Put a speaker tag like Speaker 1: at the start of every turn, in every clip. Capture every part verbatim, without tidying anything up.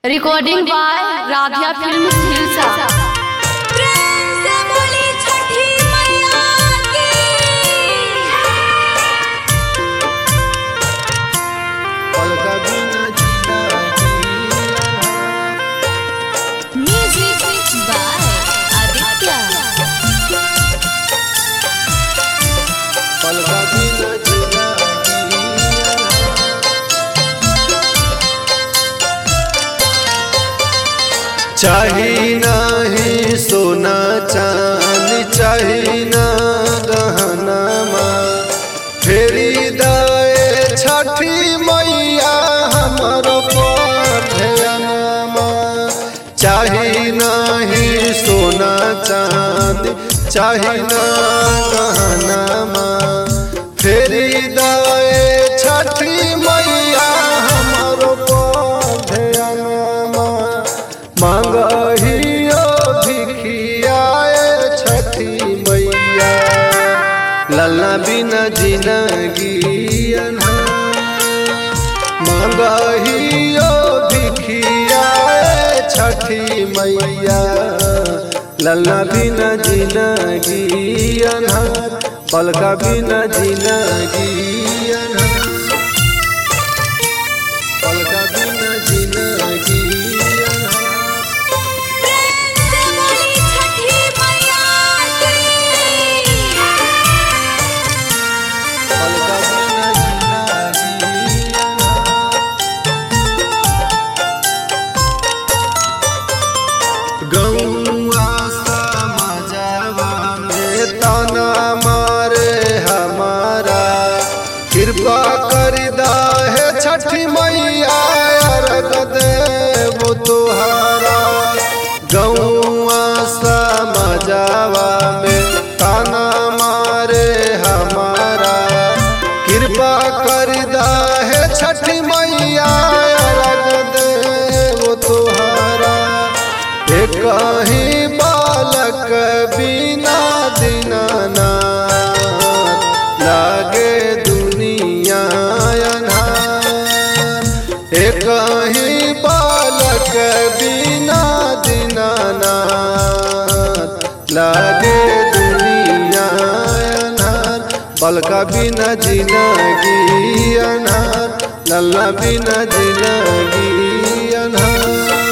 Speaker 1: Recording by Radhiya film Hilsa.
Speaker 2: चाही नहीं सोना चांदी, चाही ना गहना माँ, फेरी दाए छठी मैया हमारो पढ़नमा। चाही नहीं सोना चांदी, चाही ना गहना माँ, फेरी दाए छठी मैया हमारो पढ़नमा। मांगहियो भिखियाए छठी मैया, ललना बिना जिंदगी अन्हार। मांगहियो भिखियाए छठी मैया, ललना बिना जिंदगी अन्हार, पलका बिना जिंदगी अन्हार, पलका बिना जिंदगी। गौआ समाजवा में ताना मारे हमारा, कृपा कर दाहे छठी मैया अर्घ देबो तुहारा। गौआ समाजवा में ताना मारे हमारा, कृपा कर दाहे छठी मैया अर्घ देबो तुहारा। कहीं बालक बिना दीनानाथ, लागे दुनिया अन्हार। कहीं बालक बिना दीनानाथ, लागे दुनिया अन्हार, पलका बिना जिंदगी अन्हार, लल्ला बिना जिंदगी अन्हार,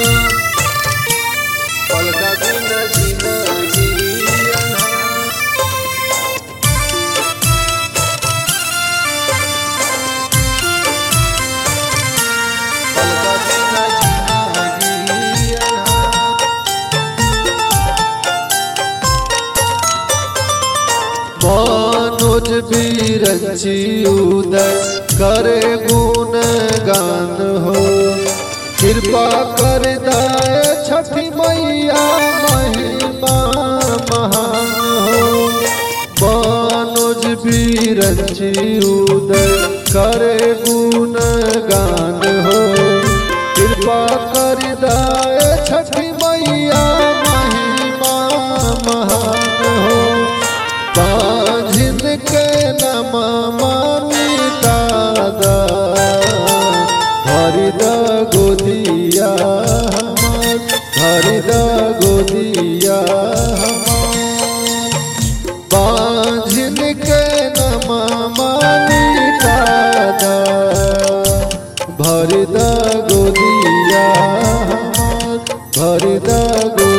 Speaker 2: पलका बिना जिंदगी अन्हार, पलका बिना जिंदगी अन्हार। मनोज बिरंची उदय करे गुण गान हो, कृपा कर दाए छठी मैया महिमा महान हो। मनोज बिरंची उदय करे गुण गान हो, कृपा कर दाए छठी मैया महिमा महान हो। बांझिन के नमा मिटा दा, भरी द गोदिया हमार, भरी द गोदिया हमार। बांझिन के नमा मिटा दा, भरी द गोदिया हमार, भरी द